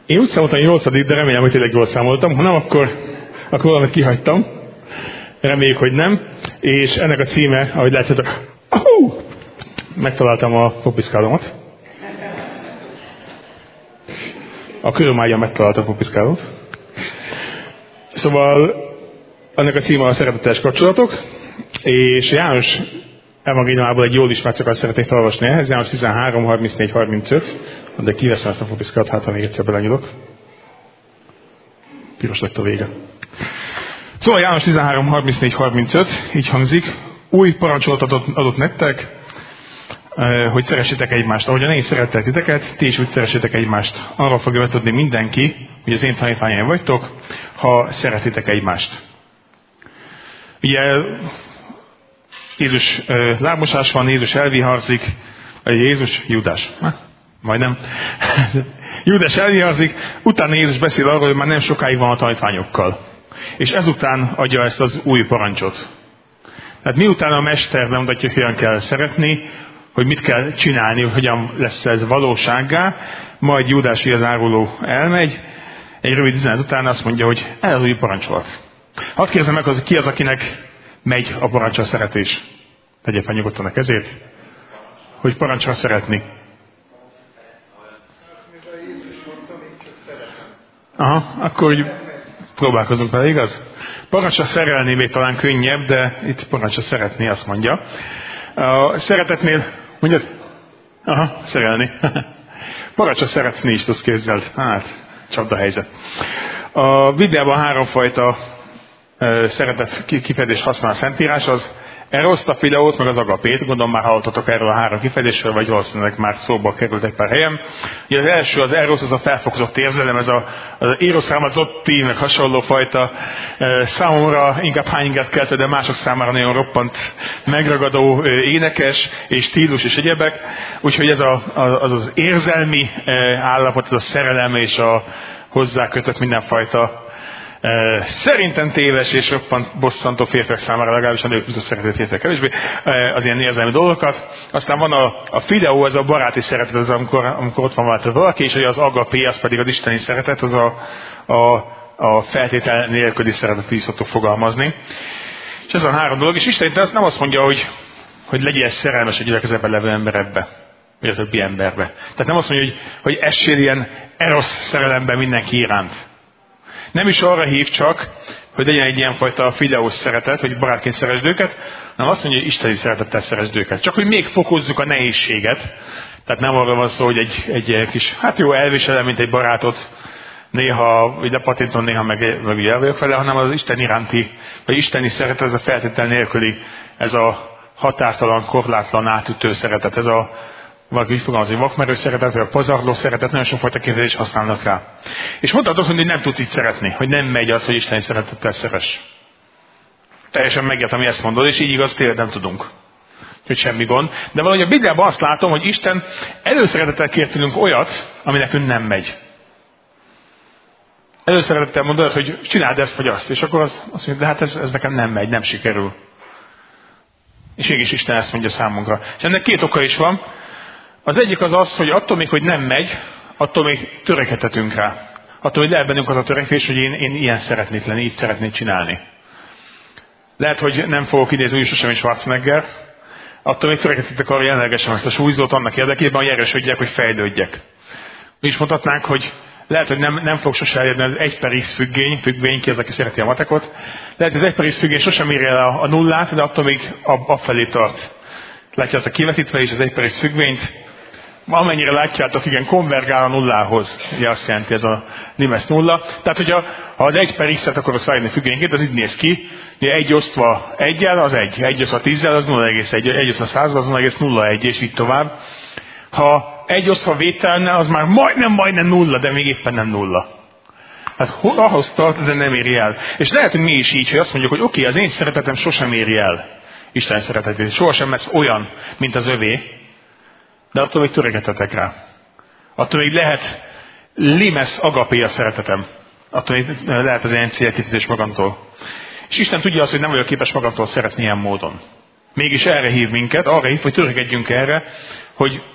Én úgy számoltam 8., de remélem, hogy tényleg jól számoltam. Ha nem, akkor valamit kihagytam. Reméljük, hogy nem. És ennek a címe, ahogy látjátok, megtaláltam a popiszkálómat. A körömágyon megtaláltam a popiszkálót. Szóval ennek a címe a szeretetes kapcsolatok, és János evangéliumából egy jól ismert szakaszt szeretnék felolvasni ehhez, János 13, 34, 35, de kiveszem ezt a popiszkát, hát ha még egyszer belenyúlok. Piros lett a vége. Szóval János 13, 34, 35, így hangzik: új parancsolatot adott nektek, hogy szeressétek egymást. Ahogyan én szerettek titeket, ti is úgy szeressétek egymást. Arra fogja vetődni mindenki, hogy az én tanítványaim vagytok, ha szeretitek egymást. Ugye Jézus lábmosás van, Jézus elviharzik, Júdás, majdnem. Júdás elviharzik, utána Jézus beszél arról, hogy már nem sokáig van a tanítványokkal. És ezután adja ezt az új parancsot. Tehát miután a mester bemutatja, hogy hogyan kell szeretni, hogy mit kell csinálni, hogy hogyan lesz ez valósággá, majd Júdás az áruló elmegy, egy rövid üzenet után azt mondja, hogy ez az új parancsolat. Hadd kérdezem meg, hogy ki az, akinek megy a parancsra szeretés. Tegye fel nyugodtan a kezét, hogy parancsra szeretni. Aha, akkor úgy próbálkozunk vele, igaz? Parancsra szerelni még talán könnyebb, de itt parancsra szeretni, azt mondja. A szeretetnél, mondjad? Aha, szerelni. Parancsra szeretni is tudsz, képzeld. Hát, csapdahelyzet. A Bibliában 3 fajta szeretet kifejezést használ a Szentírás, az eroszt, a fileót, meg az agapét. Gondolom már hallottatok erről a 3 kifejezésről, vagy valószínűleg már szóba került egy pár helyen. Ugye az első, az erosz, az a felfokozott érzelem, ez az érosz rámazotti, meg hasonló fajta számomra inkább hányinget keltő, de mások számára nagyon roppant megragadó énekes, és stílus és egyebek. Úgyhogy ez az érzelmi állapot, ez a szerelem és a hozzákötött mindenfajta szerintem téves és roppant bosszantó férfiak számára, legalábbis a nők biztos szeretett férfiak kevésbé, az ilyen érzelmi dolgokat. Aztán van a fileó, ez a baráti szeretet, az amikor ott van valaki, és az agapé, az pedig az isteni szeretet, az a feltétel nélküli szeretet, így szoktuk fogalmazni. És ez a 3 dolog, és Isten nem azt mondja, hogy legyél szerelmes egy gyülekezetben levő emberbe, vagy a többi emberbe. Tehát nem azt mondja, hogy essél ilyen erosz szerelemben mindenki iránt. Nem is arra hív csak, hogy legyen egy ilyenfajta fileós szeretet, hogy barátként szeresd őket, hanem azt mondja, hogy isteni szeretettel szeresd őket. Csak hogy még fokozzuk a nehézséget. Tehát nem arra van szó, hogy egy kis, hát jó, elviselem, mint egy barátot, néha, vagy lepatintom, néha meg el vagyok vele, hanem az Isten iránti, vagy isteni szeretet, ez a feltétel nélküli, ez a határtalan, korlátlan, átütő szeretet, ez a valaki úgy fogalmazni, vakmerő szeretet, vagy a pazarló szeretet, nagyon sokfajta kifejezést használnak rá. És mondhatod, hogy nem tudsz így szeretni, hogy nem megy az, hogy isteni szeretettel szeress. Teljesen megértem, hogy ezt mondod, és így igaz, tényleg nem tudunk. Hogy semmi gond. De valahogy a Bibliában azt látom, hogy Isten előszeretettel kér tőlünk olyat, ami nekünk nem megy. Előszeretettel mondod, hogy csináld ezt vagy azt, és akkor azt mondja, de hát ez nekem nem megy, nem sikerül. És mégis Isten ezt mondja számunkra. És ennek 2 oka is van. Az egyik az, hogy attól még, hogy nem megy, attól még törekedhetünk rá. Attól, hogy lehet bennünk az a törekvés, hogy én ilyen szeretnék lenni, így szeretnék csinálni. Lehet, hogy nem fogok idézni úgyis sosem Schwarzenegger, attól még törekedhetek arra, hogy jelenlegesen ezt a súlyzót annak érdekében, hogy erősödjek, hogy fejlődjek. Mi is mondhatnánk, hogy lehet, hogy nem fog sosem elérni az 1/x függvény, ki az, aki szereti a matekot. Lehet, hogy az 1/x függvény sosem érje el a nullát, de attól még afelé tart. Látjátok kivetítve is az 1/x függvényt. Amennyire látjátok, igen, konvergál a nullához. Ugye azt jelenti ez a Nimes nulla. Tehát, hogyha az 1/x-et akarok rájönni függvényként, az így néz ki. Ugye 1 osztva 1-jel az 1, 1 osztva 10-jel az 0,1, 1 osztva 100 az 0,01, és így tovább. Ha 1 osztva vételne, az már majdnem nulla, de még éppen nem nulla. Hát ahhoz tart, de nem éri el. És lehet, hogy mi is így, hogy azt mondjuk, hogy oké, az én szeretetem sosem éri el Isten szeretetét. Sohasem lesz olyan, mint az övé. De attól még törekedhetek rá. Attól még lehet limes agapé a szeretetem. Attól még lehet az ilyen célkitűzés magamtól. És Isten tudja azt, hogy nem vagyok képes magamtól szeretni ilyen módon. Mégis erre hív minket, arra hív, hogy törekedjünk erre, hogy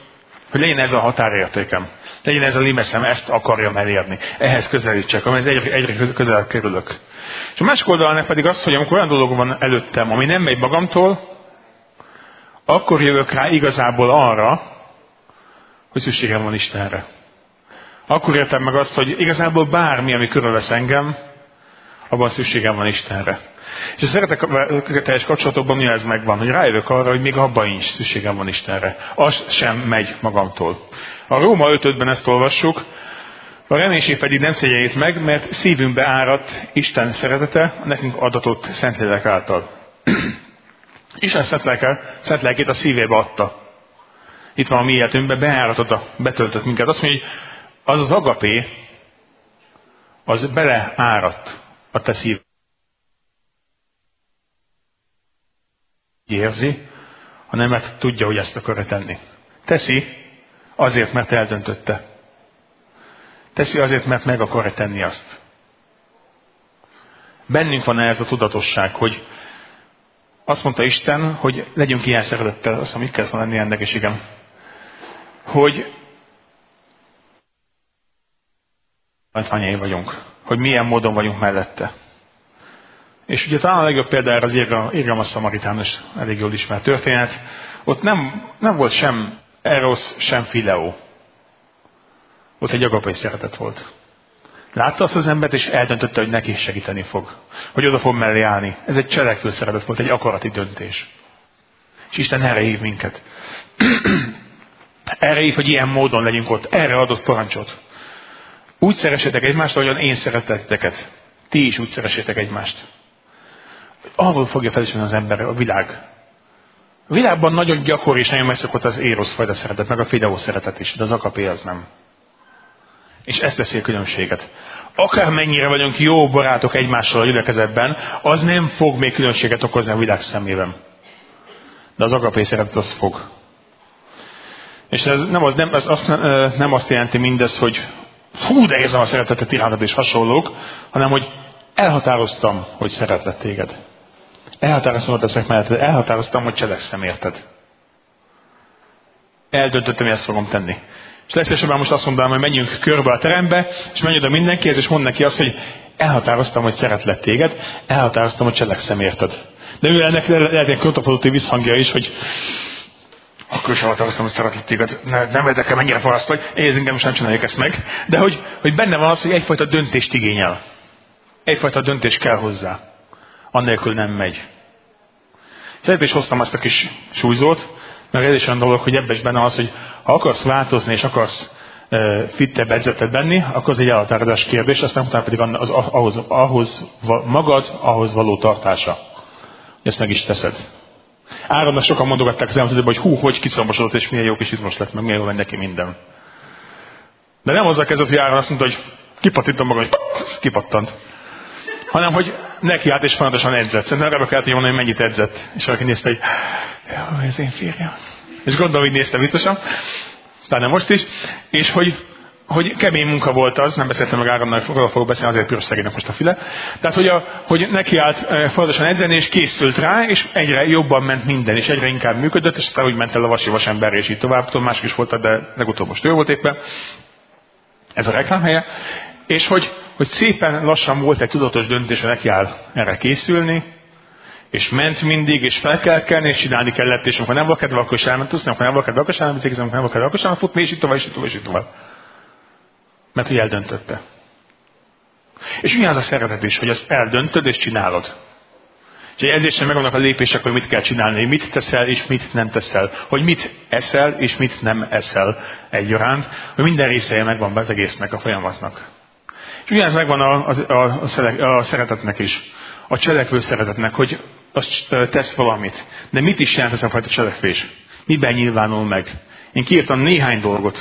Hogy legyen ez a határértékem. Legyen ez a limeszem, ezt akarjam elérni. Ehhez közelítsek, amihez egyre közelebb kerülök. És a másik oldalán pedig az, hogy amikor olyan dolog van előttem, ami nem megy magamtól, akkor jövök rá igazából arra, hogy szükségem van Istenre. Akkor értem meg azt, hogy igazából bármi, ami körülvesz engem, abban szükségem van Istenre. És a szeretetteljes kapcsolatokban mi ez megvan, hogy rájövök arra, hogy még abban is szükségem van Istenre. Az sem megy magamtól. A Róma 5:5-ben ezt olvassuk, a reménység pedig nem szégyenít meg, mert szívünkbe áradt Isten szeretete a nekünk adatott Szentlélek által. Isten szent lelkét a szívébe adta. Itt van a mi életünkben, beáratott, betöltött minket. Azt mondja, hogy az az agapé, az beleáradt a te szívedbe. Érzi, hanem mert tudja, hogy ezt akarja tenni. Teszi azért, mert eldöntötte. Teszi azért, mert meg akarja tenni azt. Bennünk van ez a tudatosság, hogy azt mondta Isten, hogy legyünk ilyen szeretettel, azt mondom, mit kellett volna lenni ennek, és igen. Hogy anyai vagyunk, hogy milyen módon vagyunk mellette. És ugye talán a legjobb példára az Irgalmas Szamaritánus elég jól ismert történet. Ott nem volt sem erosz, sem fileó. Ott egy agapai szeretet volt. Látta azt az embert, és eldöntötte, hogy neki segíteni fog. Hogy oda fog mellé állni. Ez egy cselekvő szeretet volt, egy akarati döntés. És Isten erre hív minket. Erre hív, hogy ilyen módon legyünk ott. Erre adott parancsot. Úgy szeressétek egymást, ahogyan én szeretlek titeket. Ti is úgy szeressétek egymást. Ahol fogja felismerni az ember a világ. A világban nagyon gyakori és nagyon megszokott az érosz fajta szeretet, meg a fideó szeretet is, de az agapé az nem. És ezt veszi a különbséget. Akármennyire vagyunk jó barátok egymással a gyülekezetben, az nem fog még különbséget okozni a világ szemében. De az agapé szeretet az fog. És ez nem azt jelenti mindez, hogy hú, de érzem a szeretetet irántad és hasonlók, hanem hogy elhatároztam, hogy szeretlek téged. Elhatároztam, hogy teszek melletted, elhatároztam, hogy cselekszem érted. Eldöntöttem, hogy ezt fogom tenni. És legszívesebben most azt mondanám, hogy menjünk körbe a terembe, és menj oda mindenkihez, és mondd neki azt, hogy elhatároztam, hogy szeretlek téged, elhatároztam, hogy cselekszem érted. De mivel ennek lehet egy kontraproduktív visszhangja is, hogy akkor is elhatároztam, hogy szeretlek téged, nem érdekel, mennyire paraszt vagy, én engem most nem csináljuk ezt meg, de hogy benne van az, hogy egyfajta döntést igényel. Egyfajta döntés kell hozzá. Annélkül nem megy. És ezért is hoztam azt a kis súlyzót, mert ez is olyan dolog, hogy ebben is benne az, hogy ha akarsz változni, és akarsz fittebb, edzetted lenni, akkor az egy elhatározás kérdés, aztán utána pedig ahhoz való tartása. Ezt meg is teszed. Áronnak sokan mondogatták az elmondani, hogy hogy kiszomosodott, és milyen jó kis izmos lett, meg milyen jó megy neki minden. De nem azzal kezdett, hogy Áron azt mondta, hogy kipattintom magam, hogy kipattant. Hanem, hogy neki állt és folyamatosan edzett. Szerintem arra kellett mondani, hogy mennyit edzett. És valaki nézte, hogy ez én férjem. És gondolom, hogy nézte biztosan. Talán nem most is. És hogy kemény munka volt az, nem beszéltem meg Áronnal, fogok beszélni, azért piros szegénynek most a füle. Tehát, hogy neki állt folyamatosan edzeni, és készült rá, és egyre jobban ment minden, és egyre inkább működött, és aztán úgy ment el a vasi vasember, és így tovább. Tudom, mások is voltak, de legutóbb most ő volt éppen. Ez a reklámhelye. És hogy szépen lassan volt egy tudatos döntés, hogy neki áll erre készülni, és ment mindig, és fel kell kelni, és csinálni kellett, és amikor nem volt kedve, akkor is elment úszni, amikor nem volt kedve, akkor is elment amikor nem volt kedve, akkor is elment futni, és így tovább, és így tovább, és így tovább. Mert hogy eldöntötte. És ugyanaz a szeretet is, hogy azt eldöntöd, és csinálod. És ezért sem megvannak a lépések, hogy mit kell csinálni, hogy mit teszel, és mit nem teszel. Hogy mit eszel, és mit nem eszel egyaránt, hogy minden részeje megvan be az egésznek, a folyamatnak. És ugyanez megvan a szeretetnek is, a cselekvő szeretetnek, hogy azt tesz valamit. De mit is jelent ez a fajta cselekvés? Miben nyilvánul meg? Én kiírtam néhány dolgot.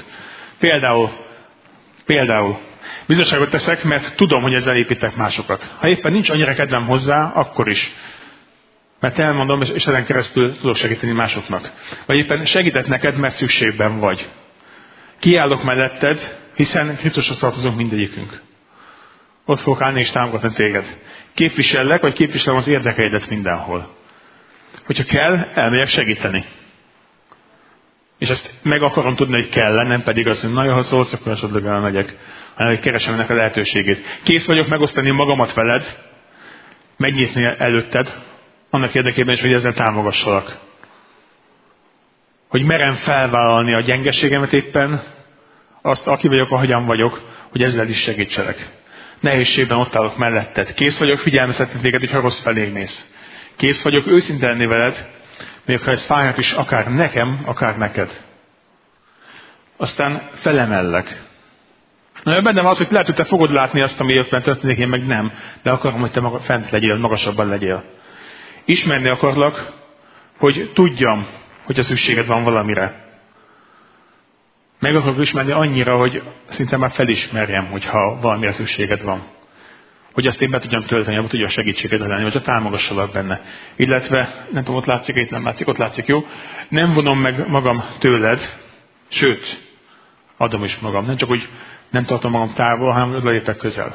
Például bizonyságot teszek, mert tudom, hogy ezzel építek másokat. Ha éppen nincs annyira kedvem hozzá, akkor is. Mert elmondom, és ezen keresztül tudok segíteni másoknak. Vagy éppen segített neked, mert szükségben vagy. Kiállok melletted, hiszen Krisztushoz tartozunk mindegyikünk. Ott fogok állni és támogatni téged. Képvisellek, vagy képviselem az érdekeidet mindenhol. Hogyha kell, elmegyek segíteni. És ezt meg akarom tudni, hogy kell, nem pedig azt, hogy nagyon, ha szólsz, akkor esetleg elmegyek, hanem hogy keresem ennek a lehetőségét. Kész vagyok megosztani magamat veled, megnyitni előtted, annak érdekében is, hogy ezzel támogassalak. Hogy merem felvállalni a gyengeségemet éppen, azt, aki vagyok, ahogyan vagyok, hogy ezzel is segítselek. Nehézségben ott állok melletted. Kész vagyok figyelmeztetni téged, hogyha rossz felé mész. Kész vagyok őszinte lenni veled, még ha ez fájhat is akár nekem, akár neked. Aztán felemellek. Na, bennem az, hogy lehet, hogy te fogod látni azt, ami éppen történik, én meg nem, de akarom, hogy te fent legyél, magasabban legyél. Ismerni akarlak, hogy tudjam, hogy a szükséged van valamire. Meg akarok ismerni annyira, hogy szinte már felismerjem, hogyha valamire szükséged van. Hogy azt én be tudjam tölteni, hogy tudja segítséged lenni, vagy támogassalak benne. Illetve, nem tudom, ott látszik, itt nem látszik, ott látszik, jó? Nem vonom meg magam tőled, sőt, adom is magam. Nem csak, hogy nem tartom magam távol, hanem odalépek közel.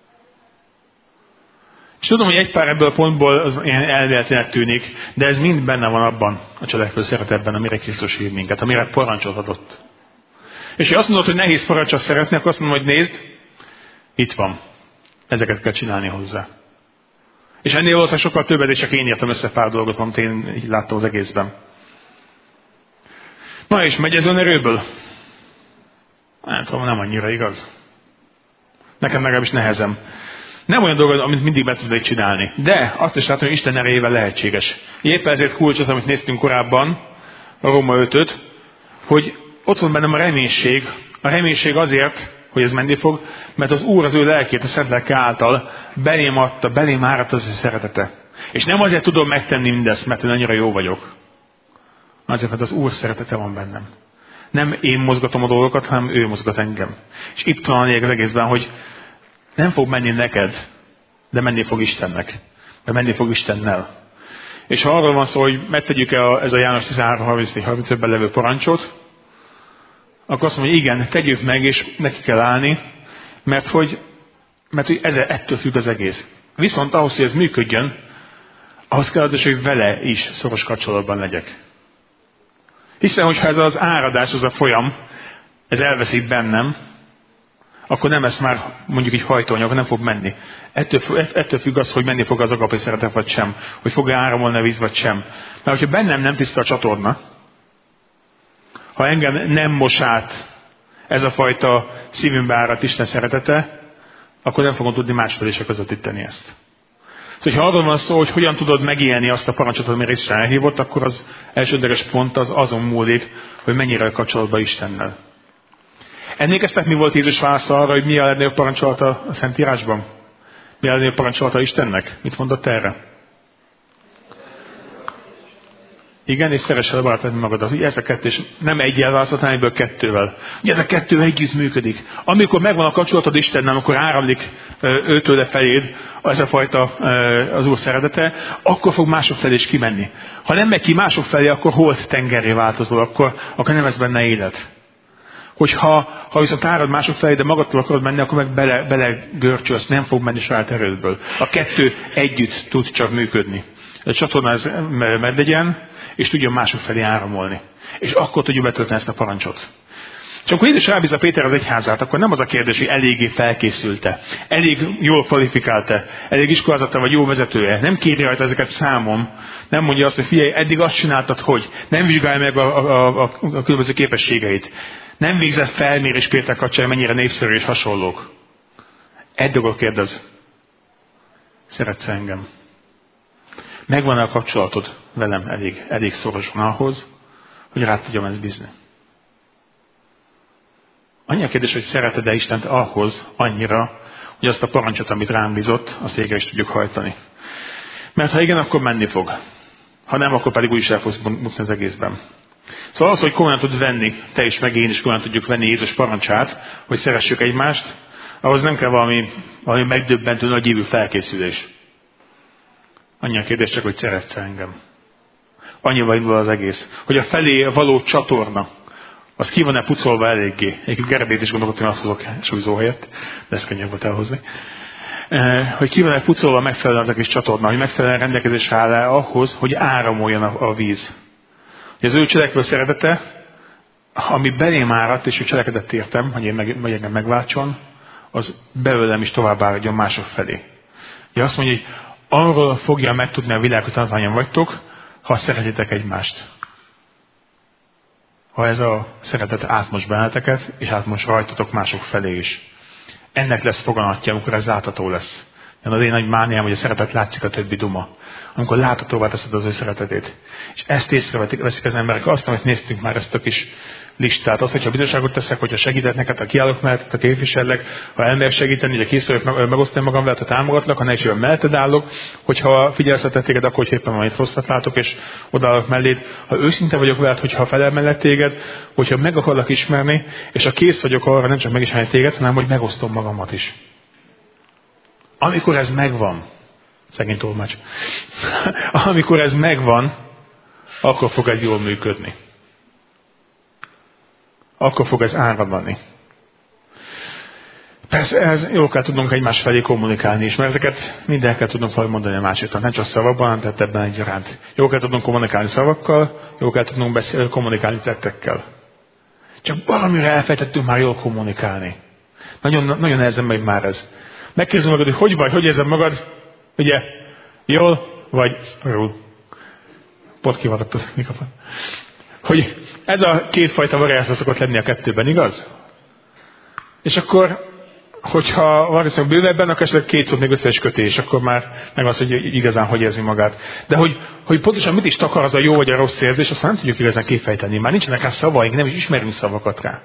És tudom, hogy egy pár ebből a pontból az ilyen elvéletlenek tűnik, de ez mind benne van abban a cselekvő szeretetben, amire Krisztus hív minket, amire parancsot adott. És ha azt mondod, hogy nehéz parancsot szeretni, akkor azt mondom, hogy nézd, itt van. Ezeket kell csinálni hozzá. És ennél valószínűleg sokkal többet, és csak én írtam össze pár dolgot, amit én így láttam az egészben. Na és megy ez önerőből? Nem tudom, nem annyira igaz. Nekem legalábbis nehezem. Nem olyan dolog, amit mindig be tudnék csinálni. De azt is látom, hogy Isten erejével lehetséges. Éppen ezért kulcs az, amit néztünk korábban, a Róma 5-öt, hogy ott van bennem a reménység. A reménység azért, hogy ez menni fog, mert az Úr az ő lelkét, a Szent Lelke által belém adta, belém áradt az ő szeretete. És nem azért tudom megtenni mindezt, mert én annyira jó vagyok. Azért, mert az Úr szeretete van bennem. Nem én mozgatom a dolgokat, hanem ő mozgat engem. És itt van a lényeg az egészben, hogy nem fog menni neked, de menni fog Istennek. De menni fog Istennel. És ha arról van szó, hogy megtegyük ez a János 13:34-35-ben levő parancsot, akkor azt mondja, hogy igen, tegyük meg, és neki kell állni, mert hogy ettől függ az egész. Viszont ahhoz, hogy ez működjön, ahhoz kell az, hogy vele is szoros kapcsolatban legyek. Hiszen, hogyha ez az áradás, az a folyam, ez elveszik bennem, akkor nem lesz már mondjuk így hajtóanyag, nem fog menni. Ettől függ az, hogy menni fog az agape szeretet vagy sem, hogy fog-e áramolni a víz vagy sem. Mert hogyha bennem nem tiszta a csatorna, ha engem nem mos át ez a fajta szívünkbe áradt Isten szeretete, akkor nem fogom tudni másfél is közvetíteni ezt. Szóval, ha arról van szó, hogy hogyan tudod megélni azt a parancsot, amire Isten elhívott, akkor az elsődleges pont az azon múlik, hogy mennyire a kapcsolatban Istennel. Emlékeztek, mi volt Jézus válasza arra, hogy mi a legnagyobb parancsolata a Szentírásban? Mi a legnagyobb parancsolata Istennek? Mit mondott erre? Igen, és szeress el a barátod magadat. Ugye ez a kettő, és nem egyel választott, hanem egyből kettővel. Ugye ez a kettő együtt működik. Amikor megvan a kapcsolatod Istennel, amikor áramlik őtőle feléd ez a fajta az Úr szeretete, akkor fog mások felé is kimenni. Ha nem megy ki mások felé, akkor holt tengerré változol, akkor nem lesz benne élet. Hogyha viszont árad mások felé, de magadtól akarod menni, akkor meg bele görcsölsz, nem fog menni saját erődből. A kettő együtt tud csak működni. A csatornáz meglegyen, és tudjon mások felé áramolni. És akkor tudjuk betölteni ezt a parancsot. És amikor Jézus rábízza Péter az egyházát, akkor nem az a kérdés, hogy eléggé felkészülte, elég jól kvalifikálta, elég iskolázata vagy jó vezetője. Nem kéri rajta ezeket számon. Nem mondja azt, hogy figyelj, eddig azt csináltad, hogy nem vizsgálj meg a különböző képességeit. Nem végzett felmérés Péter kapcsán, mennyire népszerű és hasonlók. Egy dolgot kérdez. Szeretsz engem? Megvan a kapcsolatod velem elég szorosan ahhoz, hogy rá tudjam ezt bízni. Annyi a kérdés, hogy szereted-e Istent ahhoz annyira, hogy azt a parancsot, amit rám bízott, azt végre is tudjuk hajtani. Mert ha igen, akkor menni fog. Ha nem, akkor pedig úgyis el fogsz bukni az egészben. Szóval az, hogy komolyan tud venni, te is meg én is komolyan tudjuk venni Jézus parancsát, hogy szeressük egymást, ahhoz nem kell valami megdöbbentő nagy ívű felkészülés. Annyi a kérdés csak, hogy szeretsz engem. Annyival indul az egész. Hogy a felé való csatorna, az ki van-e pucolva eléggé. Egyébként gerebét is gondolok, hogy azt hozok súlyzó helyett, de ez könnyebb volt elhozni. Hogy ki van-e pucolva megfelelően az a kis csatorna, hogy megfelelően rendelkezésre áll ahhoz, hogy áramoljon a víz. Hogy az ő cselekvő szeretete, ami belém áradt, és ő cselekedett értem, hogy én engem megváltson, az belőlem is tovább áradjon mások felé. Ugye azt mondja, hogy arról fogja megtudni a világ, hogy tanítványom vagytok, ha szeretitek egymást. Ha ez a szeretet átmos benneteket, és átmos rajtatok mások felé is. Ennek lesz foganatja, amikor ez látható lesz. Az én nagy mániám, hogy a szeretet látszik a többi duma. Amikor láthatóvá teszed az ő szeretetét. És ezt észreveszik az emberek. Azt, amit néztünk már ezt a kis listát. Azt, hogyha bizonságot teszek, hogyha segítek neked, ha kiállok mellett, ha képvisellek, ha elmerek segíteni, hogyha készülök megosztani magam veled, ha támogatlak, ha ne is melletted állok, hogyha figyelsz a téged, akkor hogy éppen valamit rosszat látok, és odaállok melléd. Ha őszinte vagyok veled, hogyha felel mellett téged, hogyha meg akarlak ismerni, és ha kész vagyok arra, nem csak megismerni téged, hanem hogy megosztom magamat is. Amikor ez megvan, szegény tolmács, amikor ez megvan, akkor fog ez jól működni. Akkor fog ez áramlani. Persze ez jól kell tudnunk egymás felé kommunikálni is, mert ezeket minden kell tudnunk valahogy mondani a másiknak, nem csak szavakban, tehát ebben egyaránt. Jól kell tudnunk kommunikálni szavakkal, jól kell tudnunk kommunikálni tettekkel. Csak valamire elfejtettünk már jól kommunikálni. Nagyon, nagyon nehezen megy már ez. Megkérdezem magad, hogy vagy, hogy érzed magad, ugye, jól vagy rosszul. Pont kivatott a mikrofon. Hogy ez a kétfajta variáció szokott lenni a kettőben, igaz? És akkor, hogyha valószínűleg bővebben, akkor esetleg két szót még össze is kötés, akkor már meg az, hogy igazán hogy érzi magát. De hogy pontosan mit is takar az a jó vagy a rossz érzés, azt nem tudjuk igazán kifejteni. Már nincsenek rá szavaink, nem is ismerünk szavakat rá.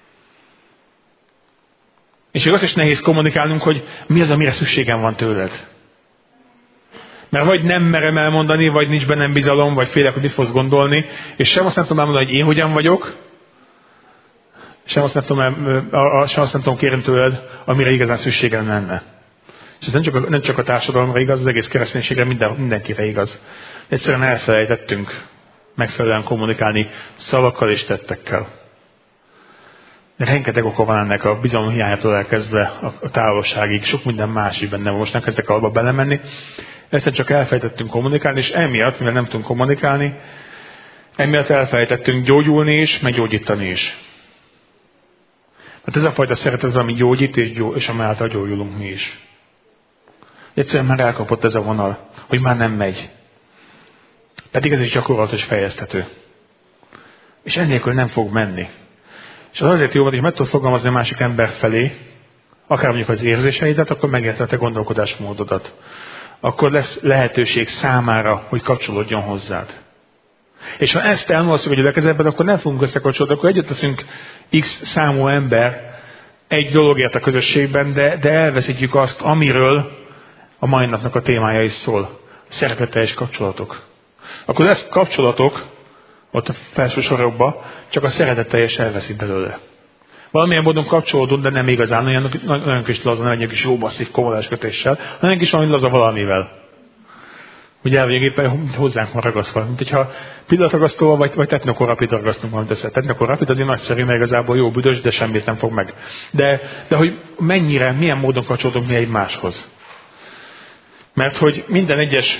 És még azt is nehéz kommunikálnunk, hogy mi az, amire szükségem van tőled. Mert vagy nem merem elmondani, vagy nincs bennem bizalom, vagy félek, hogy mit fogsz gondolni, és sem azt nem tudom elmondani, hogy én hogyan vagyok, sem azt nem tudom kérni tőled, amire igazán szükségem lenne. És ez nem csak a társadalomra igaz, az egész kereszténységre mindenkire igaz. Egyszerűen elfelejtettünk megfelelően kommunikálni szavakkal és tettekkel. Rengeteg oka van ennek a bizalom hiányától elkezdve a távolságig, sok minden más is benne van. Most nem kezdek abba belemenni. Ezt csak elfelejtettünk kommunikálni, és emiatt, mivel nem tudunk kommunikálni, emiatt elfelejtettünk gyógyulni is, meg gyógyítani is. Mert ez a fajta szeretet az, ami gyógyít, és amelyáltal gyógyulunk mi is. Egyszerűen már elkapott ez a vonal, hogy már nem megy. Pedig ez is gyakorlatos fejeztető. És ennélkül nem fog menni. És az azért jó, hogy meg tudod fogalmazni a másik ember felé, akár mondjuk az érzéseidet, akkor megérted a gondolkodásmódodat. Akkor lesz lehetőség számára, hogy kapcsolódjon hozzád. És ha ezt elmondjuk a gyülekezetben, akkor nem fogunk összekapcsolódni, akkor együtt leszünk X számú ember egy dologért a közösségben, de elveszítjük azt, amiről a mai napnak a témája is szól. Szeretetteljes kapcsolatok. Akkor lesz kapcsolatok, ott a felső sorokban, csak a szeretetteljes elveszik belőle. Valamilyen módon kapcsolódunk, de nem igazán, nagyon kis laza, nagyon kis jó masszív kommunikáláskötéssel, hanem kis valami laza valamivel. Ugye el vagyunk éppen hozzánk van ragasztva. Mint hogyha pillanatragasztóval vagy technokorapid ragasztunk valamit össze. Technokorapid azért nagyszerű, mert igazából jó büdös, de semmit nem fog meg. De hogy milyen módon kapcsolódunk mi egymáshoz. Mert hogy minden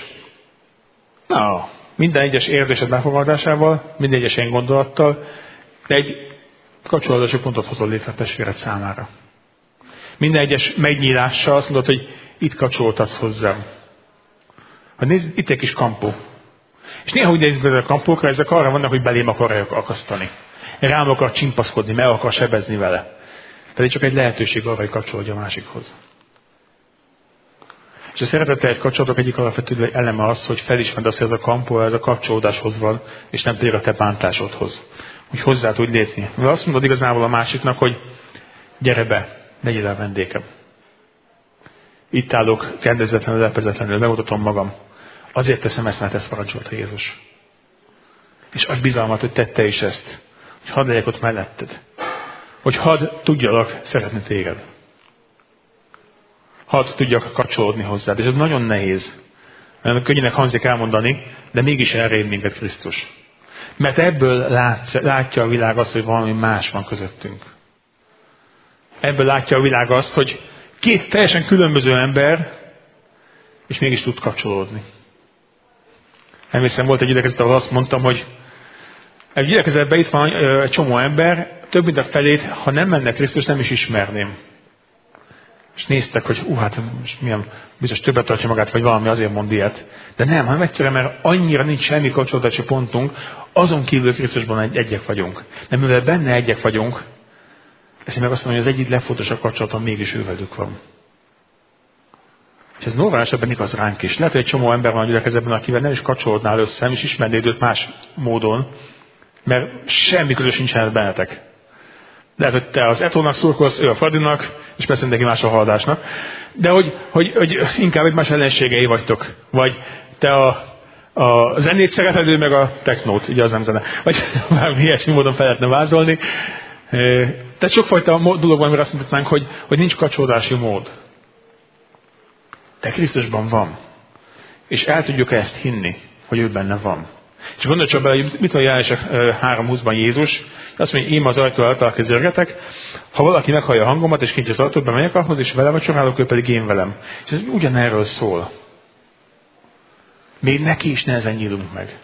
egyes érzésed megfogadásával, minden egyes ilyen gondolattal egy kapcsolódási pontot hozol létre a testvéred számára. Minden egyes megnyílással azt mondod, hogy itt kapcsolódhatsz hozzám. Ha nézd, itt egy kis kampó. És néha úgy nézzük a kampókra, ezek arra vannak, hogy belém akarják akasztani. Rám akar csimpaszkodni, meg akar sebezni vele. Tehát csak egy lehetőség arra, hogy kapcsolódja a másikhoz. És a szeretetteljes kapcsolatok egyik alapvető eleme az, hogy felismerd azt, hogy ez a kampó, ez a kapcsolódáshoz van, és nem pedig a te bántásodhoz. Hogy hozzá tudj lépni. Mert azt mondod igazából a másiknak, hogy gyere be, legyél a vendégem. Itt állok, rendezetlenül, lepezetlenül, megmutatom magam. Azért teszem ezt, mert ezt parancsolta Jézus. És adj bizalmat, hogy tette is ezt. Hogy hadd legyek ott melletted. Hogy hadd tudjalak szeretni téged. Hadd tudjak kapcsolódni hozzád. És ez nagyon nehéz. Nagyon könnyűnek hangzik elmondani, de mégis elrejt minket Krisztus. Mert ebből látja a világ azt, hogy valami más van közöttünk. Ebből látja a világ azt, hogy két teljesen különböző ember, és mégis tud kapcsolódni. Emlékszem, volt egy gyülekezet, ahol azt mondtam, hogy Egy gyülekezetben itt van egy csomó ember, több mint a felét, ha nem menne Krisztus, nem is ismerném. És néztek, hogy hát milyen biztos többet tartja magát, vagy valami azért mond ilyet. De nem, hanem egyszerűen, mert annyira nincs semmi kapcsolódási pontunk, azon kívül Krisztusban egyek vagyunk. De mivel benne egyek vagyunk, ezt meg azt mondom, hogy az egyik legfontosabb kapcsolatom mégis ővelük van. És ez normális ebben igaz ránk is. Lehet, hogy egy csomó ember van a gyülekezetben, akivel nem is kapcsolódnál össze, nem is ismernéd őt más módon, mert semmi közös nincsen bennetek. Lehet, hogy te az Etónak szurkolsz, ő a Fradinak, és persze mindenki más a Haladásnak. De hogy inkább egy más ellenségei vagytok. Vagy te a zenét szereted, ő meg a technót, ugye az nem zene. Vagy bármi ilyesmi módon fel lehetne vázolni. Tehát sokfajta dolog van, amire azt mondhatnánk, hogy nincs kapcsolódási mód. De Krisztusban van. És el tudjuk ezt hinni, hogy ő benne van. És gondolj csak bele, hogy mit van Jelenések 3:20-ban Jézus? Azt mondja, én az ajtó által zörgetek, ha valaki meghallja a hangomat, és kint az ajtót, bemegyek ahhoz, és vele vacsorálok, ő pedig én velem. És ez ugyanerről szól. Még neki is nehezen nyílunk meg.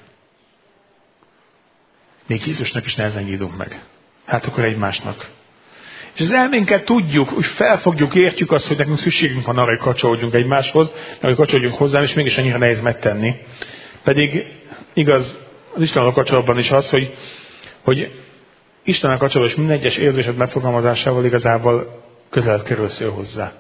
Még Jézusnak is nehezen nyílunk meg. Hát akkor egymásnak. És az elménkkel tudjuk, úgy felfogjuk, értjük azt, hogy nekünk szükségünk van arra, hogy kapcsolódjunk egymáshoz, hogy kapcsolódjunk hozzám, és mégis annyira nehéz megtenni. Pedig igaz, az Istennel kapcsolatban is az, hogy Istennel kapcsolatban is minden egyes érzésed megfogalmazásával igazából közelebb kerülsz hozzá.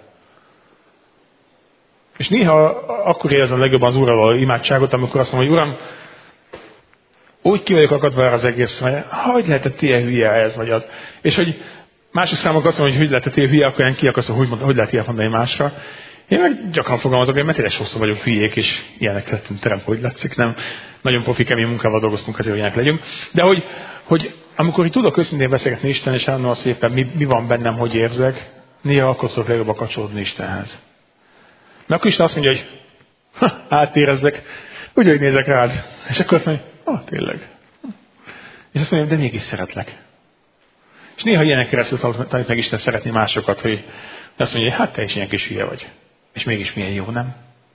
És néha akkor érzem legjobban az Úrral imádságot, amikor azt mondom, hogy Uram, úgy ki vagyok akadva erre az egész, hogy lehetett ilyen hülye ez vagy az. És hogy másik számok azt mondom, hogy lehetett ilyen hülye, akkor én kiakasztom, hogy lehet ilyet mondani másra. Én meg gyakran fogalmazok, mert tényleg sokszor vagyunk hülyék, és ilyenek lettünk terem, hogy látszik, nem? Nagyon profi, kemény munkával dolgoztunk azért, hogy ilyenek legyünk. De hogy amikor így tudok őszintén beszélgetni Isten, és állandóan szépen mi van bennem, hogy érzek, néha akkor tudok legjobban kapcsolódni Istenhez. Mert akkor Isten azt mondja, hogy átérezlek, úgy nézek rád. És akkor azt mondja, tényleg. És azt mondja, de mégis szeretlek. És néha ilyenek keresztül tanít meg Isten szeretni másokat, hogy azt mondja, hát te is ilyen kis hülye vagy. És mégis milyen jó, nem?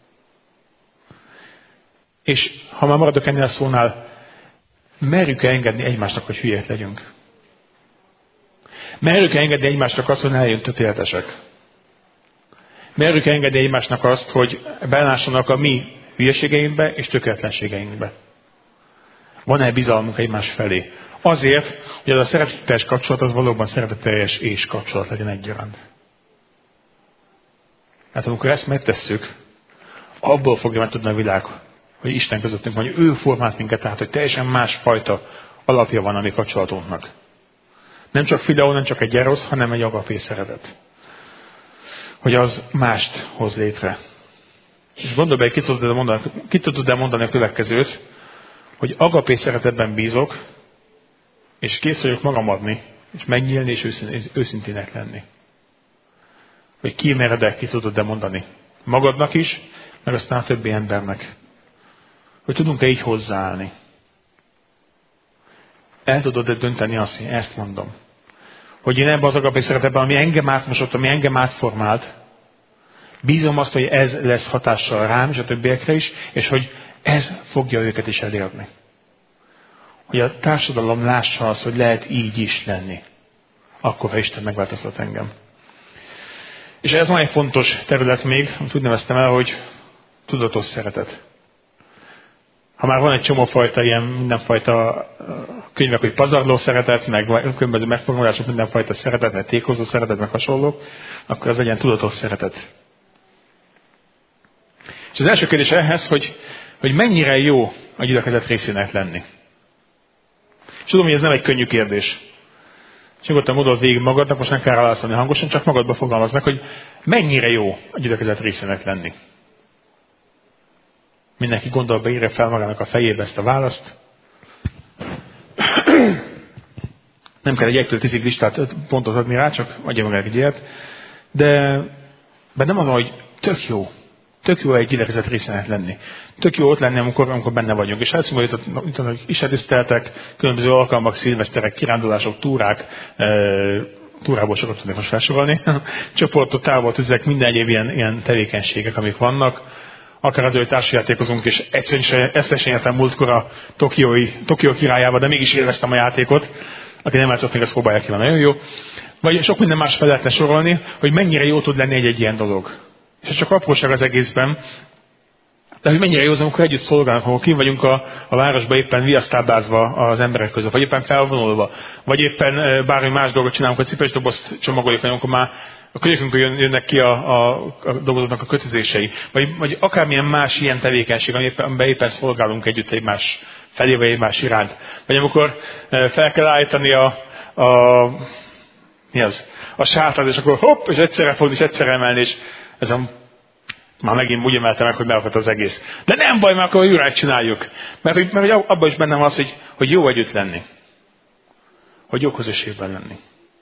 És ha már maradok ennél a szónál, merjük-e engedni egymásnak, hogy hülyék legyünk? Merjük-e engedni egymásnak azt, hogy ne legyünk tökéletesek? Merjük-e engedni egymásnak azt, hogy belássanak a mi hülyeségeinkbe és tökéletlenségeinkbe? Van-e bizalmunk egymás felé? Azért, hogy az a szereteteljes kapcsolat az valóban szereteteljes és kapcsolat legyen egyaránt. Hát amikor ezt megtesszük, abból fogja megtudni a világ, hogy Isten közöttünk van, hogy ő formált minket, tehát hogy teljesen másfajta alapja van a mi kapcsolatunknak. Nem csak fideó, nem csak egy erosz, hanem egy agapé szeretet. Hogy az mást hoz létre. És gondolj be, ki tudod mondani a következőt, hogy agapé szeretetben bízok, és kész vagyok magam adni, és megnyílni, és őszintének lenni. Hogy kimeredek, ki tudod mondani. Magadnak is, meg aztán a többi embernek. Hogy tudunk-e így hozzáállni. El tudod-e dönteni azt, hogy ezt mondom. Hogy én ebben az agapé szeretetben, ami engem átmosott, ami engem átformált, bízom azt, hogy ez lesz hatással rám és a többiekre is, és hogy ez fogja őket is elérni. Hogy a társadalom lássa azt, hogy lehet így is lenni. Akkor, ha Isten megváltoztat engem. És ez van egy fontos terület még, amit úgy neveztem el, hogy tudatos szeretet. Ha már van egy csomófajta ilyen mindenfajta könyvek, hogy pazarló szeretet, meg különböző megfogalmazások, mindenfajta szeretet, meg tékozó szeretet, meg hasonlók, akkor ez legyen tudatos szeretet. És az első kérdés ehhez, hogy mennyire jó a gyülekezet részének lenni. És tudom, hogy ez nem egy könnyű kérdés. És nyugodtan mondod végig magadnak, most nem kell válaszolni hangosan, csak magadba fogalmaznak, hogy mennyire jó a gyülekezet részének lenni. Mindenki gondolatba írja fel magának a fejébe ezt a választ. Nem kell egy 1-től 10-ig listát pontot adni rá, csak adja meg egy ilyet. De nem az, hogy tök jó. Tök jó egy gyülekezet részének lenni. Tök jó ott lenni, amikor benne vagyunk. És azt mondja, hogy istentiszteletek, különböző alkalmak, szilveszterek, kirándulások, túrák, túrából sokat tudnék most felsorolni. Csoportot, távol tüzek, minden egyéb ilyen tevékenységek, amik vannak, akár az, hogy társjátékozunk, és egyszerűen ezt értem múltkor a Tokió királyába, de mégis élveztem a játékot. Aki nem látszott még, azt próbálja ki, van nagyon jó. Vagy sok minden más fel lehetne sorolni, hogy mennyire jó tud lenni egy ilyen dolog. És ez csak apróság az egészben, de hogy mennyire jó az, amikor együtt szolgálunk, amikor kim vagyunk a városba éppen viasztábázva az emberek között, vagy éppen felvonulva, vagy éppen bármi más dolgot csinálunk, hogy cipősdobozt csomagoljuk, vagy amikor már a kölyökünkön jönnek ki a dobozoknak a kötözései, vagy akármilyen más ilyen tevékenység, amiben éppen szolgálunk együtt egymás felé, vagy egymás iránt. Vagy amikor fel kell állítani a sátrat, és akkor hopp, és egyszerre fogni, és egyszerre emelni, és ez már megint úgy emelte meg, hogy megakadt az egész. De nem baj, mert akkor újra csináljuk. Mert abban is bennem az, hogy jó együtt lenni. Hogy jó közösségben lenni.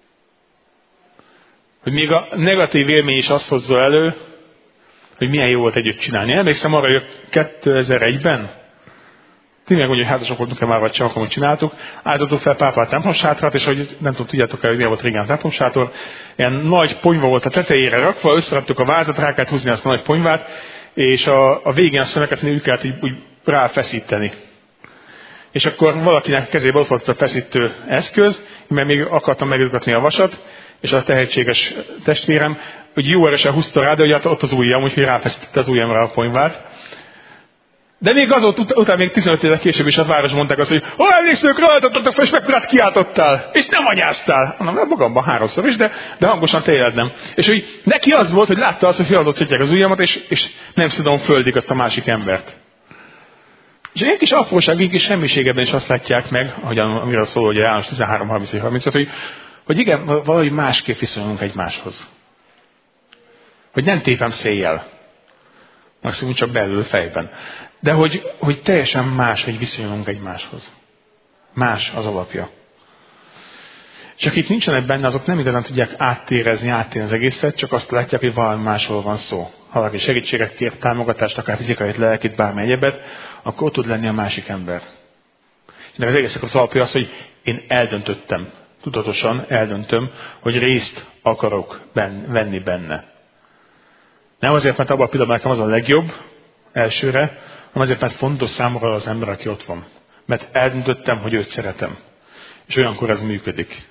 Hogy még a negatív élmény is azt hozza elő, hogy milyen jó volt együtt csinálni. Emlékszem arra, hogy 2001-ben, tényleg mondjuk, hogy házasak voltunk-e már, vagy csak, amit csináltuk, állítottuk fel Pápát templomsátrat, és hogy nem tudom, tudjátok-e, hogy milyen volt régen a templomsátor, ilyen nagy ponyva volt a tetejére rakva, összeraktuk a vázat, rá kellett húzni azt a nagy ponyvát, és a végén a szemeket úgy kellett úgy ráfeszíteni. És akkor valakinek kezében ott volt a feszítő eszköz, mert még akartam megizgatni a vasat, és a tehetséges testvérem, hogy jó erősen húzta rá, de ugye ott az ujjam, úgyhogy ráfeszítette az ujjamra a ponyvát. De még után még 15 évvel később is a város mondták azt, hogy ha emlékszünk, rajtottak fel, és mekkorát kiáltottál, és nem anyáztál. Mondom, magamban 3-szor is, de hangosan tényleg nem. És hogy neki az volt, hogy látta azt, hogy feladott szedják az ujjamat, és nem szidom földig azt a másik embert. És egy kis apróság, egy kis semmiségeben is azt látják meg, amiről szól, hogy János 13:30-35, hogy igen, valahogy másképp viszonyulunk egymáshoz. Hogy nem tépem széjjel. Maximum csak belül fejben. De hogy teljesen más, hogy viszonyulunk egymáshoz. Más az alapja. És akik nincsenek benne, azok nem igazán tudják áttérni az egészet, csak azt látják, hogy valami másról van szó. Ha valaki segítséget kér, támogatást, akár fizikait, lelkit, bármi egyebet, akkor ott tud lenni a másik ember. És az egésznek az alapja az, hogy én eldöntöttem, tudatosan eldöntöm, hogy részt akarok venni benne. Nem azért, mert abban a pillanatban nekem az a legjobb elsőre, hanem azért, mert fontos számomra az ember, aki ott van. Mert eldöntöttem, hogy őt szeretem. És olyankor ez működik.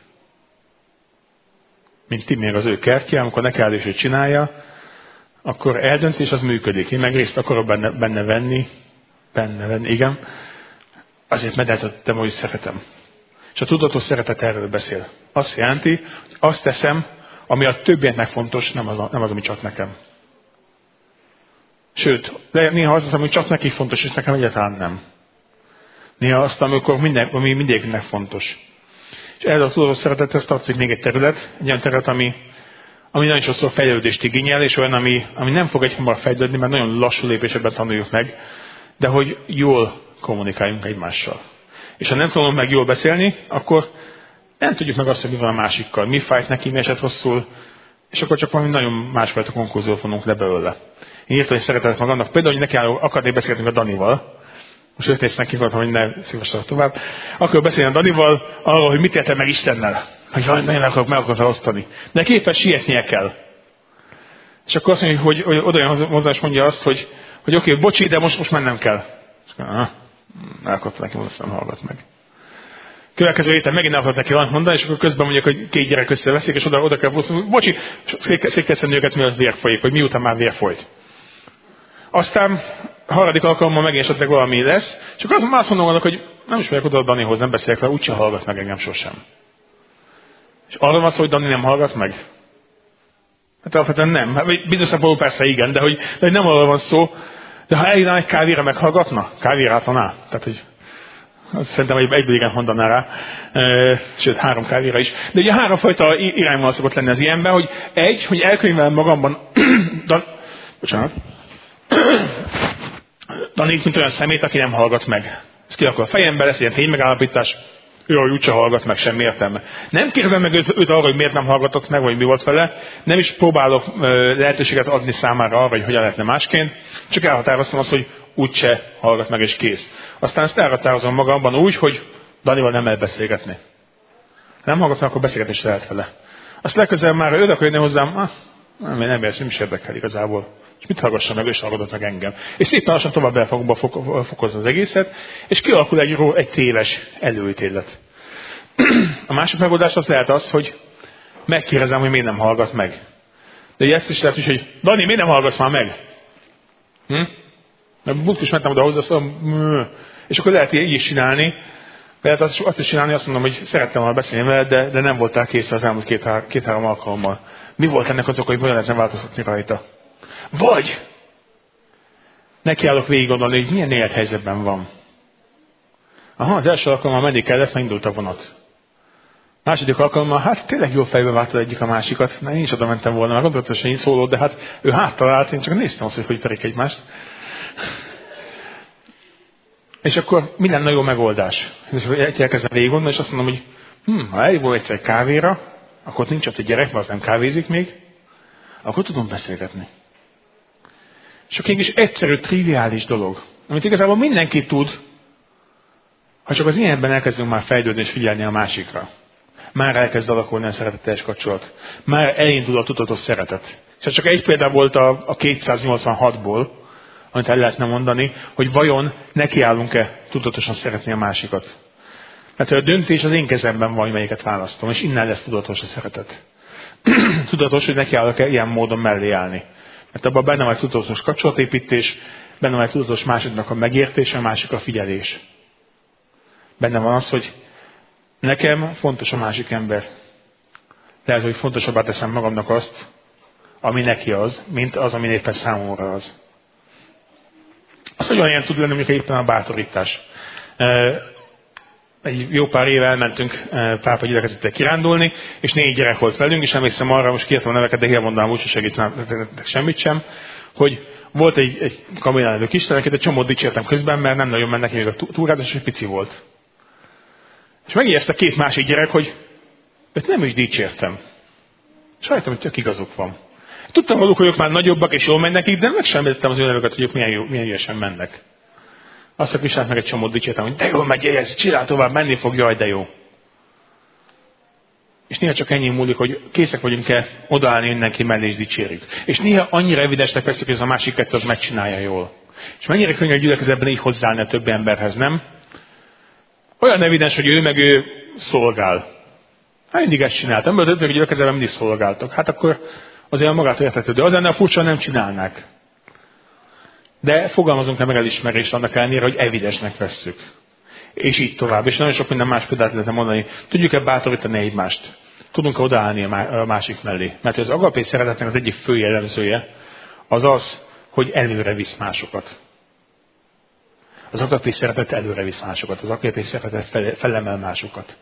Mint ti még az ő kertje, amikor ne kell, és ő csinálja, akkor eldönt, és az működik. Én meg részt akarok benne venni, igen. Azért, mert eldöntöttem, hogy szeretem. És a tudatos szeretet erről beszél. Azt jelenti, hogy azt teszem, ami a többieknek fontos, nem az, ami csak nekem. Sőt, néha az, ami csak neki fontos, és nekem egyáltalán nem. Néha azt, ami mindenkinek fontos. És erre a tudatos szeretethez tartozik még egy terület, egy olyan terület, ami nagyon sokszor fejlődést igényel, és olyan, ami nem fog egyhamar fejlődni, mert nagyon lassú lépésekben tanuljuk meg, de hogy jól kommunikáljunk egymással. És ha nem tudunk meg jól beszélni, akkor nem tudjuk meg azt, hogy mi van a másikkal. Mi fájt neki, mi esett rosszul, és akkor csak valami nagyon másfajta konklúziót vonunk le belőle. Én írtam egy szeretetet magamnak, például, hogy akarnék beszélni a Danival, most őt néznek ki, hogy ne szívesen tovább, akkor beszélni a Danival arról, hogy mit értem meg Istennel, hogy nagyon meg akarok osztani. De képes sietnie kell. És akkor azt mondja, hogy oda jön hozzá, és mondja azt, hogy oké, bocsi, de most mennem kell. És akkor, elakadta neki, azt nem hallgat meg. Következő héten megint akarok neki valamit mondani, és akkor közben mondjuk, hogy 2 gyerek összeveszik, és oda kell mondani, bocsi, szét kell szedni őket, mielőtt vér folyik, vagy miután már vér folyt. Aztán harmadik alkalommal megint esetleg valami lesz, csak azt mondom, hogy nem is megyek oda a Danihoz, nem beszélek vele, úgyse hallgat meg engem sosem. És arra van szó, hogy Dani nem hallgat meg? Hát alapvetően nem. Hát, bizonyos szempontból persze igen, de hogy nem arra van szó, de ha eljönne egy kávéra, meghallgatna? Kávérátlaná? Tehát, hogy szerintem egyből igen mondaná rá, sőt 3 kávéra is. De ugye 3 fajta irányvonal szokott lenni az ilyenben, hogy elkönyvelem magamban, Dani, mint olyan szemét, aki nem hallgat meg. Ez ki akkor a fejembe lesz, ilyen ténymegállapítás, ő úgyse hallgat meg, semmi értelme. Nem kérdezem meg őt arra, hogy miért nem hallgatott meg, vagy mi volt vele, nem is próbálok lehetőséget adni számára arra, hogy hogyan lehetne másként, csak elhatároztam azt, hogy úgyse hallgat meg, és kész. Aztán ezt elhatározom magamban úgy, hogy Danival nem lehet beszélgetni. Ha nem hallgat meg, akkor beszélgetni se lehet vele. Azt legközelebb már ő jönne hozzám, Nem is érdekel igazából. És mit hallgassam meg, és hallgatott meg engem. És szépen lassan tovább el fogom fokozni az egészet, és kialakul egy téves előítélet. A másik megoldás az lehet az, hogy megkérdezem, hogy miért nem hallgat meg. De ezt is lehet, hogy Dani, miért nem hallgatsz már meg? Mert múltkor is mentem oda hozzá, és akkor lehet így is csinálni. Lehet azt is csinálni, azt mondom, hogy szerettem volna beszélni veled, de nem voltál kész az elmúlt két-három alkalommal. Mi volt ennek az oka, hogy hogyan lehetne változtatni rajta? Vagy nekiállok végig gondolni, hogy milyen élethelyzetben van. Az első alkalommal menni kellett, mert indult a vonat. Második alkalommal, hát tényleg jó fejbe vágtad egyik a másikat. Na, én is oda mentem volna, meg gondoltam, hogy én szólott, de hát ő háttal állt, én csak néztem azt, hogy verik egymást. És akkor mi lenne a jó megoldás? És elkezdem végig gondolni, és azt mondom, hogy ha eljövő egyszer egy kávéra, akkor nincs ott egy gyerek, mert az nem kávézik még, akkor tudunk beszélgetni. És akkor is egyszerű, triviális dolog, amit igazából mindenki tud, ha csak az ilyenben elkezdünk már fejlődni és figyelni a másikra. Már elkezd alakulni a szereteteljes kapcsolat. Már elindul a tudatos szeretet. És ez csak egy példa volt a 286-ból, amit el lehetne mondani, hogy vajon nekiállunk-e tudatosan szeretni a másikat. Mert a döntés az én kezemben van, hogy melyiket választom, és innen lesz tudatos a szeretet. Tudatos, hogy nekiállok-e ilyen módon mellé állni. Mert abban benne van egy tudatos kapcsolatépítés, benne van egy tudatos másiknak a megértése, a másik a figyelés. Benne van az, hogy nekem fontos a másik ember. Lehet, hogy fontosabbá teszem magamnak azt, ami neki az, mint az, ami éppen számomra az. Az, hogy olyan tud lenni, amikor éppen a bátorítás. Egy jó pár éve elmentünk pápa gyülekezettel kirándulni, és 4 gyerek volt velünk, és emlékszem arra, most kiadtam a neveket, de hiába mondanám úgy, hogy segítenek semmit sem, hogy volt egy kamerán nevű kislány, akit egy csomót dicsértem közben, mert nem nagyon mennek még a túrát, és egy pici volt. És megijeszte 2 másik gyerek, hogy őt nem is dicsértem. És rájöttem, hogy tök igazuk van. Tudtam róluk, hogy ők már nagyobbak és jól mennek nekik, de meg sem értettem az ő nevüket, hogy ők milyen ügyesen mennek. Azt a kislányt meg egy csomót dicsértem, hogy de jól megy, ez csinál tovább, menni fog, jaj, de jó. És néha csak ennyi múlik, hogy készek vagyunk-e odaállni mindenki mellé és dicsérjük. És néha annyira evidensnek veszük, hogy ez a másik kettő az megcsinálja jól. És mennyire könnyű a gyülekezetben így hozzáállni a többi emberhez, nem? Olyan evidens, hogy ő meg ő szolgál. Hát mindig ezt csináltam, mert a többi gyülekezetben mindig szolgáltak. Hát akkor azért magától értetődő. Az lenne a furcsa, nem csinálnák. De fogalmazunk meg elismerést annak ellenére, hogy evidensnek vesszük. És így tovább. És nagyon sok minden más példát lehetne mondani. Tudjuk-e bátorítani egymást? Tudunk-e odaállni a másik mellé? Mert az agapé szeretetnek az egyik fő jellemzője az az, hogy előre visz másokat. Az agapé szeretet előre visz másokat. Az agapé szeretet felemel másokat.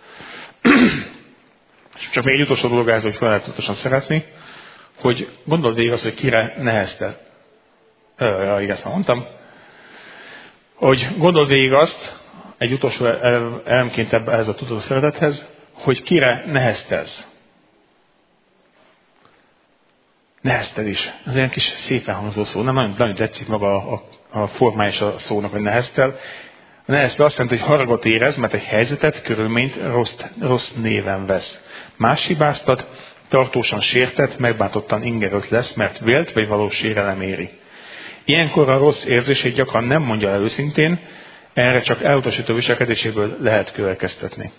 És csak még egy utolsó dolog ez, hogy fel lehet tudatosan szeretni, hogy gondold végig azt, hogy kire nehezte. Igen, ezt mondtam. Hogy gondold végig azt, egy utolsó elemként ehhez a tudatos szeretethez, hogy kire neheztez. Nehezted is. Ez olyan kis szépen hangzó szó. Nem nagyon tetszik maga a formája és a szónak, hogy neheztel. A neheztel azt jelenti, hogy haragot érez, mert egy helyzetet, körülményt rossz néven vesz. Más hibáztat, tartósan sértett, megbántottan ingerült lesz, mert vélt vagy valós sérelem éri. Ilyenkor a rossz érzését gyakran nem mondja el őszintén, erre csak elutasító viselkedéséből lehet következtetni.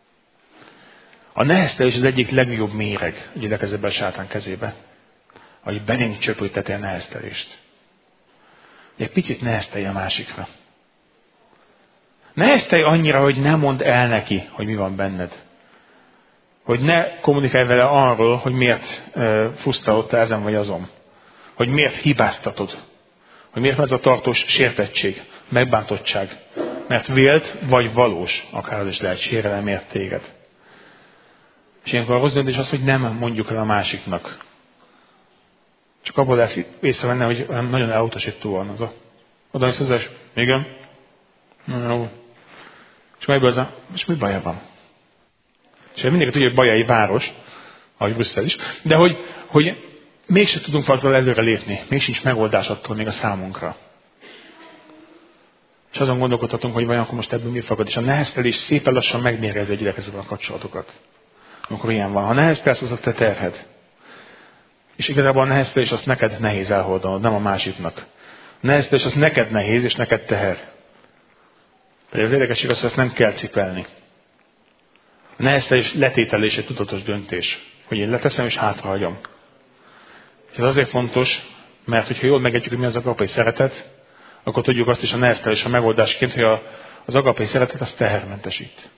A neheztelés az egyik legjobb méreg a gyülekezetben a sátán kezébe. Hogy belénk csöpülteti a neheztelést. Egy picit neheztelj a másikra. Neheztelj annyira, hogy ne mondd el neki, hogy mi van benned. Hogy ne kommunikálj vele arról, hogy miért fusztalod te ezen vagy azon. Hogy miért hibáztatod. Hogy miért van ez a tartós sértettség, megbántottság. Mert vélt vagy valós, akár az is lehet sérelemért téged. És ilyenkor a rossz döntés az, hogy nem mondjuk el a másiknak. Csak abból lehet észrevenni, hogy nagyon elutasítóan az a... Oda is hozzá, és igen. Jó. És melyből az és mi baja van? És mindenki tudja, hogy bajai város, ahogy Brüsszel is, de hogy mégsem tudunk azzal előre lépni. Még sincs megoldás attól még a számunkra. És azon gondolkodhatunk, hogy vajon akkor most ebből mi fakad. És a neheztelés szépen lassan megmérgezi a gyülekezetben a kapcsolatokat. Amikor ilyen van. Ha neheztelsz, az a te terhed. És igazából a neheztelés azt neked nehéz elhordanod, nem a másiknak. A neheztelés az neked nehéz, és neked teher. Pedig az érdekesség az, hogy ezt nem kell cipelni. A neheztelés letételés egy tudatos döntés, hogy én leteszem és hátrahagyom. És ez azért fontos, mert hogyha jól megértjük, hogy mi az agapai szeretet, akkor tudjuk azt is a neheztelés a megoldásként, hogy az agapai szeretet az tehermentesít.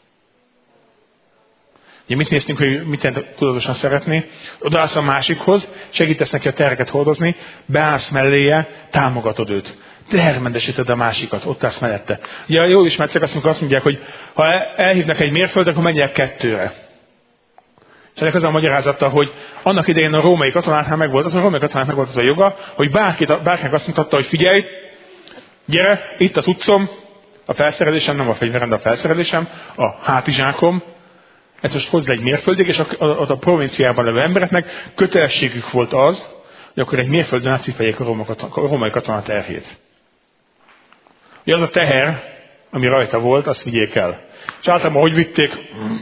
Ugye mit néztünk, hogy mit jelent tudatosan szeretni? Odaállsz a másikhoz, segítesz neki a terheket hordozni, beállsz melléje, támogatod őt. Tehermentesíted a másikat, ott állsz mellette. Ugye jól ismertek, azt mondják, hogy ha elhívnak egy mérföldre, akkor menjek 2-re. És ennek az a magyarázata, hogy annak idején a római katonáknál megvolt az a joga, hogy bárkinek azt mondhatta, hogy figyelj, gyere, itt a cuccom, a felszerelésem, nem a fegyverem, de a felszerelésem, a hátizsákom, ezt most hozd le egy mérföldig, és a provinciában levő embereknek kötelességük volt az, hogy akkor egy mérföldön átcipeljék a római katona terhét. Ugye az a teher, ami rajta volt, azt vigyék el. És általában hogy vitték?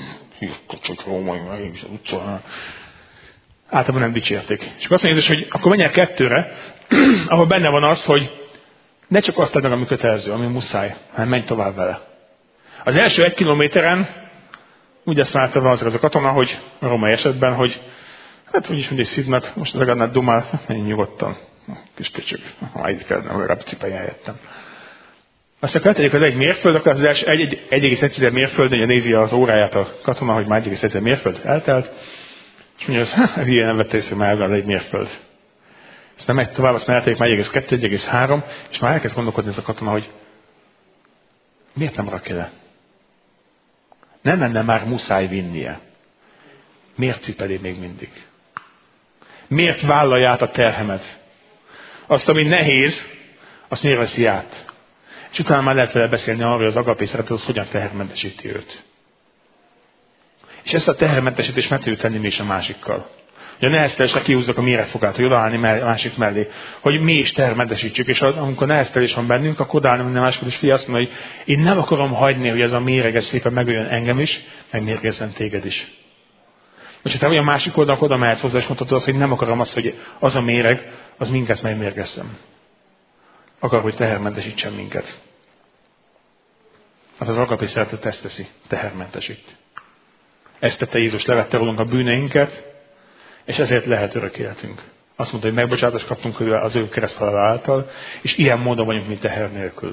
Általában nem dicsérték. És azt mondja, hogy akkor menj el 2-re, ahol benne van az, hogy ne csak azt tedd meg, ami kötelező, ami muszáj, hanem menj tovább vele. Az első 1 kilométeren úgy ezt várta az a katona, hogy a római esetben, hogy hát úgyis mindig szívnak, most az agadnál dumál, menj nyugodtan. Kis kicsök, ha itt kellene, hogy rapcipeljen helyettem. Aztán következik az egy mérföld, akkor az első 1,1 mérföldön, nézi az óráját a katona, hogy már 1,1 mérföld eltelt, és mondja, hogy hülye nem vette észre, már elvel egy mérföld. Aztán megy tovább, aztán eltelik már 1,2, 1,3, és már elkezd gondolkodni ez a katona, hogy miért nem rakja le? Nem lenne már muszáj vinnie. Miért cipeli még mindig? Miért vállalja át a terhemet? Azt, ami nehéz, azt miért veszi át? És utána már lehet vele beszélni arról, hogy az agape szeretet az hogyan tehermentesíti őt. És ezt a tehermentesítést meg tudjuk tenni mi is a másikkal. Hogy a neheztelésre kihúzzak a méregfogát, hogy odaállni a másik mellé, hogy mi is tehermentesítsük. És amikor neheztelés van bennünk, akkor odaállni minden másikot, és figyelj azt mondani, hogy én nem akarom hagyni, hogy ez a méreg szépen megöljön engem is, meg mérgezzen téged is. És ha te olyan másik oldalak oda mehetsz hozzá, és mondhatod azt, hogy nem akarom azt, hogy az a méreg, az minket megmérgezzem. Akar, hogy tehermentesítsen minket. Hát az agape szeretet ezt teszi, tehermentesít. Ezt tette Jézus, levette rólunk a bűneinket, és ezért lehet örök életünk. Azt mondta, hogy megbocsátást kaptunk az ő kereszthalála által, és ilyen módon vagyunk, mint teher nélkül.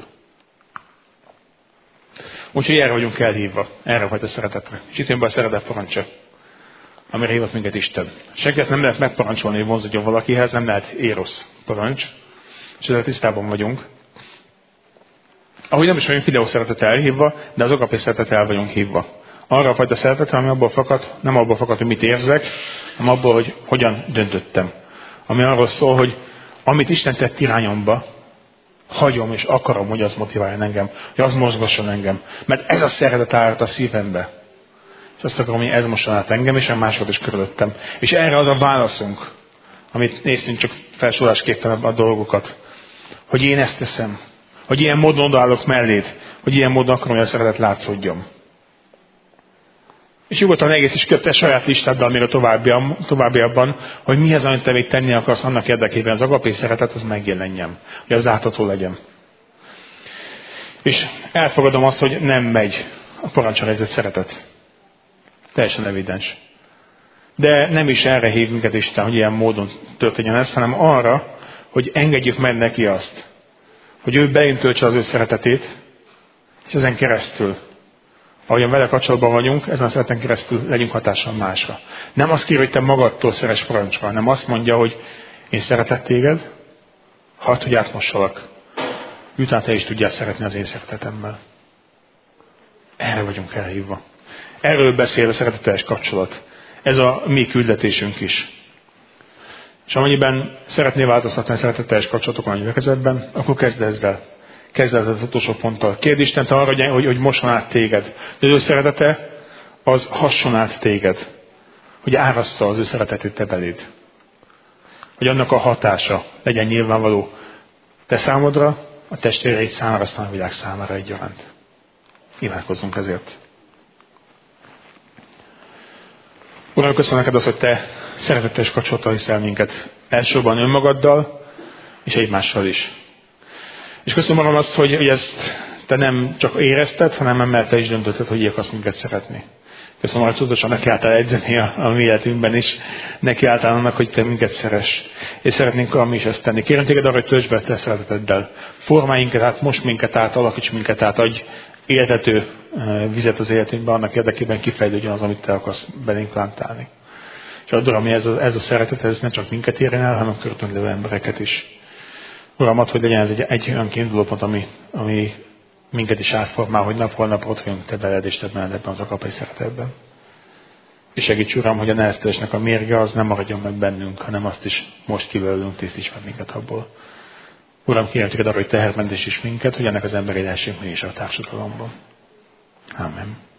Úgyhogy erre vagyunk elhívva, erre a fajta szeretetre. És itt jön be a szeretet parancsa, amire hívott minket Isten. Senki ezt nem lehet megparancsolni, hogy vonzódjon valakihez, nem lehet érosz parancs, és ezzel tisztában vagyunk. Ahogy nem is vagyunk videó szeretet elhívva, de az agape szeretet el vagyunk hívva. Arra a fajta szeretetre, ami abból fakad, nem abból fakad, hogy mit érzek, hanem abból, hogy hogyan döntöttem. Ami arról szól, hogy amit Isten tett irányomba, hagyom és akarom, hogy az motiváljon engem, hogy az mozgasson engem. Mert ez a szeretet állt a szívembe. És azt akarom, hogy ez mosson át engem, és a másokat is körülöttem. És erre az a válaszunk, amit néztünk csak felsorolásképpen a dolgokat, hogy én ezt teszem, hogy ilyen módon odaállok melléd, hogy ilyen módon akarom, hogy a szeretet látszódjon. És nyugodtan egész is kötte saját listáddal még a továbbiakban, hogy mi az, amit te még tenni akarsz annak érdekében, az agape szeretet, az megjelenjen, hogy az látható legyen. És elfogadom azt, hogy nem megy a parancsra jegyzett szeretet. Teljesen evidens. De nem is erre hív minket Isten, hogy ilyen módon történjen ez, hanem arra, hogy engedjük meg neki azt, hogy ő beintöltse az ő szeretetét, és ezen keresztül, ahogyan vele kapcsolatban vagyunk, ezen a szereteten keresztül legyünk hatással másra. Nem azt kér, hogy te magadtól szeress parancsra, hanem azt mondja, hogy én szeretlek téged, hadd, hogy átmossalak. Utána te is tudjál szeretni az én szeretetemmel. Erre vagyunk elhívva. Erről beszél a szereteteljes kapcsolat. Ez a mi küldetésünk is. És amennyiben szeretnél változtatni a szereteteljes kapcsolatokon a gyülekezetben, akkor kezd ezzel. Kezd ezzel az utolsó ponttal. Kérd Istent arra, hogy mosson át téged. De az ő szeretete, az hasson át téged. Hogy árassza az ő szeretetét te beléd. Hogy annak a hatása legyen nyilvánvaló te számodra, a testvéreid számára, aztán a világ számára egyaránt. Imádkozzunk ezért. Uram, köszönöm neked azt, hogy te szeretetes kapcsolattal hiszel minket. Elsősorban önmagaddal, és egymással is. És köszönöm magam azt, hogy ezt te nem csak érezted, hanem emellett te is döntötted, hogy akarsz minket szeretni. Köszönöm, hogy tudatosan nekiálltál edzeni a mi életünkben is, nekiálltál annak, hogy te minket szeress. És szeretnénk mi is ezt tenni. Kérem téged arra, hogy töltsd be te szereteteddel. Formáld minket át, most minket át, alakíts minket át, adj éltető vizet az életünkbe, annak érdekében kifejlődjön az, amit te akarsz belénk plántálni. És add, Uram, ez a szeretet, ez ne csak minket érjen el, hanem a körülöttünk lévő embereket is. Uram, add, hogy legyen ez egy olyan kiindulópont, ami minket is átformál, hogy napról napra ott vagyunk te veled és te benned ebben az agapai szeretetben. És segíts, Uram, hogy a neheztelésnek a mérge az nem maradjon meg bennünk, hanem azt is most kibőlünk, tisztíts meg minket abból. Uram, kérem téged arra, hogy tehermentés is minket, hogy ennek az emberi lehessünk mi is a társadalomban. Amen.